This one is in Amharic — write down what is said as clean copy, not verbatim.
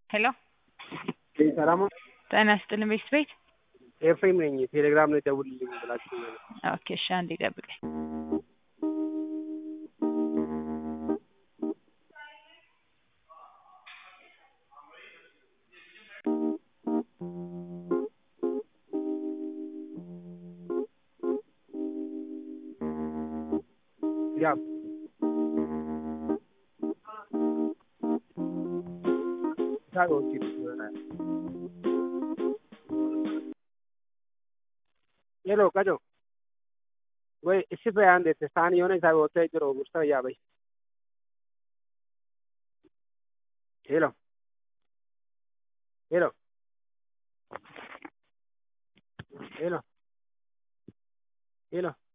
ሄሎ ሰላም ጤና ይስጥልኝ ቤት ኤፍሬም ነኝ። ቴሌግራም ላይ ደውልልኝ ብላችሁ ነው። ኦኬ እሺ አንዴ ጠብቀኝ። ያ ታውቂ ሄሎ ቀጆ ወይ እሺ በአንድ ተሳኒ የሆነ ሳይ ወጣ ይጥሮ ውስጥ ያበይ ሄሎ ሄሎ ሄሎ ሄሎ